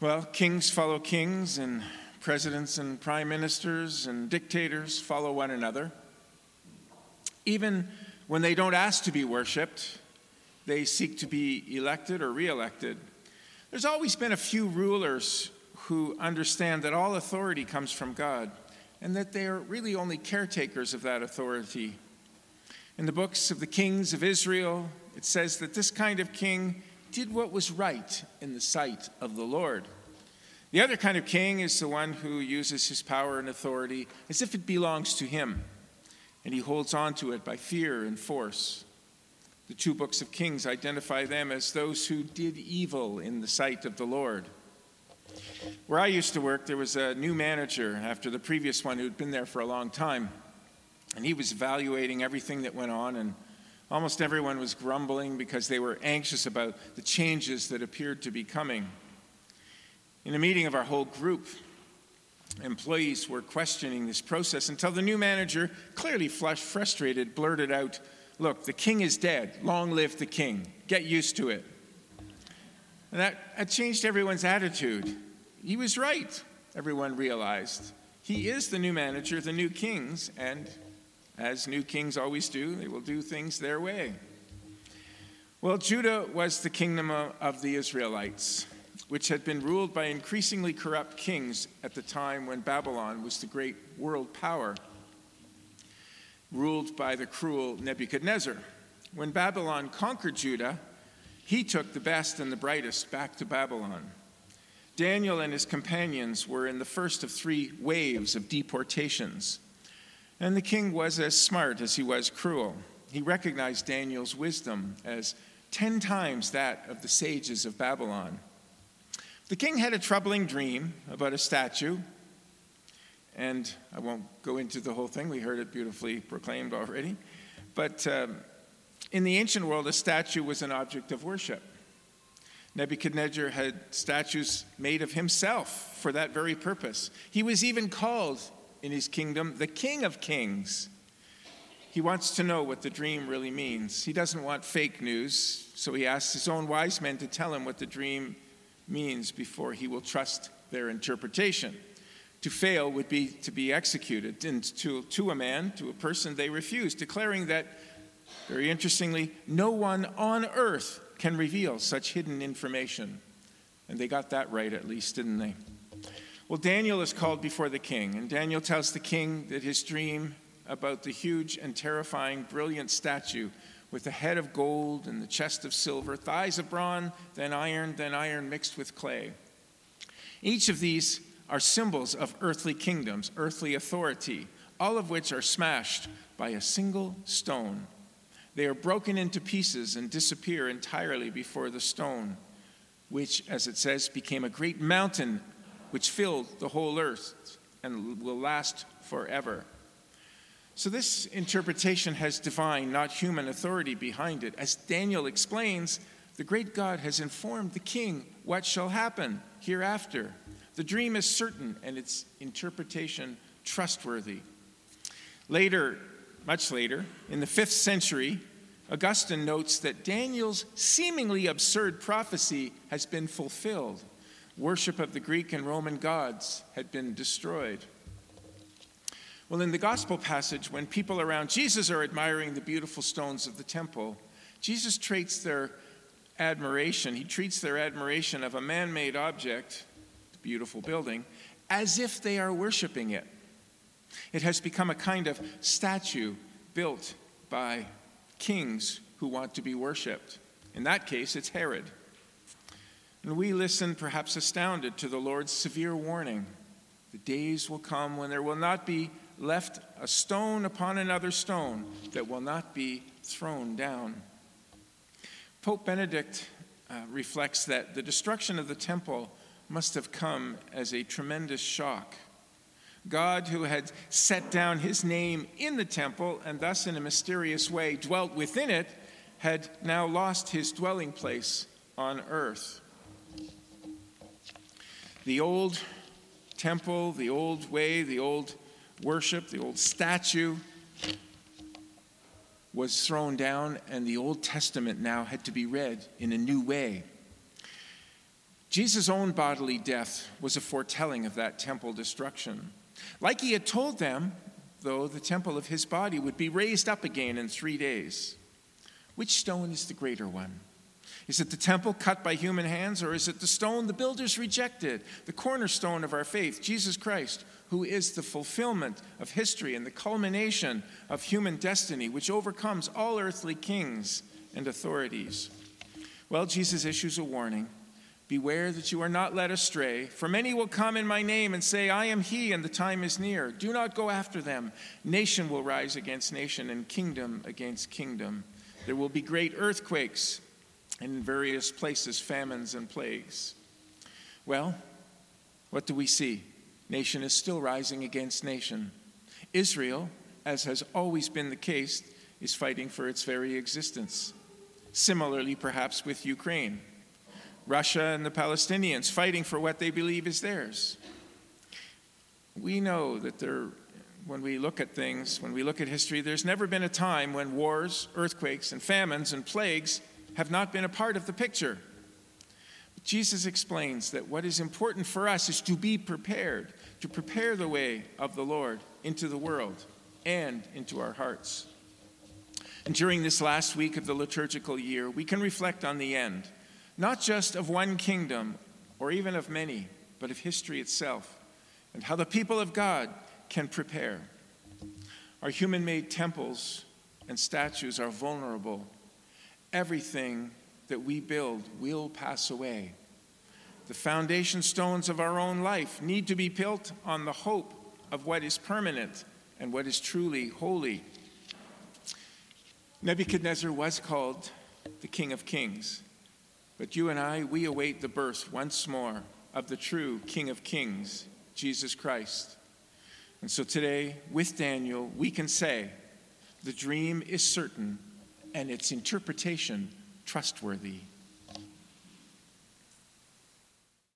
Well, kings follow kings, and presidents and prime ministers and dictators follow one another. Even when they don't ask to be worshipped, they seek to be elected or re-elected. There's always been a few rulers who understand that all authority comes from God and that they are really only caretakers of that authority. In the books of the kings of Israel, it says that this kind of king did what was right in the sight of the Lord. The other kind of king is the one who uses his power and authority as if it belongs to him, and he holds on to it by fear and force. The two books of Kings identify them as those who did evil in the sight of the Lord. Where I used to work, there was a new manager after the previous one who'd been there for a long time, and he was evaluating everything that went on, and almost everyone was grumbling because they were anxious about the changes that appeared to be coming. In a meeting of our whole group, employees were questioning this process until the new manager, clearly frustrated, blurted out, "Look, the king is dead. Long live the king. Get used to it." And that changed everyone's attitude. He was right, everyone realized. He is the new manager, the new kings, and as new kings always do, they will do things their way. Well, Judah was the kingdom of the Israelites, which had been ruled by increasingly corrupt kings at the time when Babylon was the great world power, ruled by the cruel Nebuchadnezzar. When Babylon conquered Judah, he took the best and the brightest back to Babylon. Daniel and his companions were in the first of 3 waves of deportations. And the king was as smart as he was cruel. He recognized Daniel's wisdom as 10 times that of the sages of Babylon. The king had a troubling dream about a statue, and I won't go into the whole thing. We heard it beautifully proclaimed already. But in the ancient world, a statue was an object of worship. Nebuchadnezzar had statues made of himself for that very purpose. He was even called in his kingdom the King of Kings. He wants to know what the dream really means. He doesn't want fake news, so he asks his own wise men to tell him what the dream means before he will trust their interpretation. To fail would be to be executed, and to a man, to a person, they refused, declaring that, very interestingly, no one on earth can reveal such hidden information. And they got that right, at least, didn't they? Well, Daniel is called before the king, and Daniel tells the king that his dream about the huge and terrifying, brilliant statue with a head of gold and the chest of silver, thighs of bronze, then iron mixed with clay. Each of these are symbols of earthly kingdoms, earthly authority, all of which are smashed by a single stone. They are broken into pieces and disappear entirely before the stone, which, as it says, became a great mountain which filled the whole earth and will last forever. So this interpretation has divine, not human, authority behind it. As Daniel explains, the great God has informed the king what shall happen hereafter. The dream is certain and its interpretation trustworthy. Later, much later, in the 5th century, Augustine notes that Daniel's seemingly absurd prophecy has been fulfilled. Worship of the Greek and Roman gods had been destroyed. Well, in the gospel passage, when people around Jesus are admiring the beautiful stones of the temple, Jesus treats their admiration of a man-made object, the beautiful building, as if they are worshiping it. It has become a kind of statue built by kings who want to be worshipped. In that case, it's Herod. And we listen, perhaps astounded, to the Lord's severe warning. The days will come when there will not be left a stone upon another stone that will not be thrown down. Pope Benedict reflects that the destruction of the temple must have come as a tremendous shock. God, who had set down his name in the temple and thus in a mysterious way dwelt within it, had now lost his dwelling place on earth. The old temple, the old way, the old worship, the old statue was thrown down, and the Old Testament now had to be read in a new way. Jesus' own bodily death was a foretelling of that temple destruction. Like he had told them, though, the temple of his body would be raised up again in 3 days. Which stone is the greater one? Is it the temple cut by human hands, or is it the stone the builders rejected, the cornerstone of our faith, Jesus Christ, who is the fulfillment of history and the culmination of human destiny, which overcomes all earthly kings and authorities? Well, Jesus issues a warning. Beware that you are not led astray, for many will come in my name and say, I am he, and the time is near. Do not go after them. Nation will rise against nation, and kingdom against kingdom. There will be great earthquakes, and in various places famines and plagues. Well, what do we see? Nation is still rising against nation. Israel, as has always been the case, is fighting for its very existence. Similarly, perhaps with Ukraine. Russia and the Palestinians fighting for what they believe is theirs. We know that when we look at things, when we look at history, there's never been a time when wars, earthquakes, and famines and plagues have not been a part of the picture. But Jesus explains that what is important for us is to be prepared, to prepare the way of the Lord into the world and into our hearts. And during this last week of the liturgical year, we can reflect on the end, not just of one kingdom or even of many, but of history itself and how the people of God can prepare. Our human-made temples and statues are vulnerable. Everything that we build will pass away. The foundation stones of our own life need to be built on the hope of what is permanent and what is truly holy. Nebuchadnezzar was called the King of Kings. But you and I, we await the birth once more of the true King of Kings, Jesus Christ. And so today, with Daniel, we can say, the dream is certain and its interpretation trustworthy.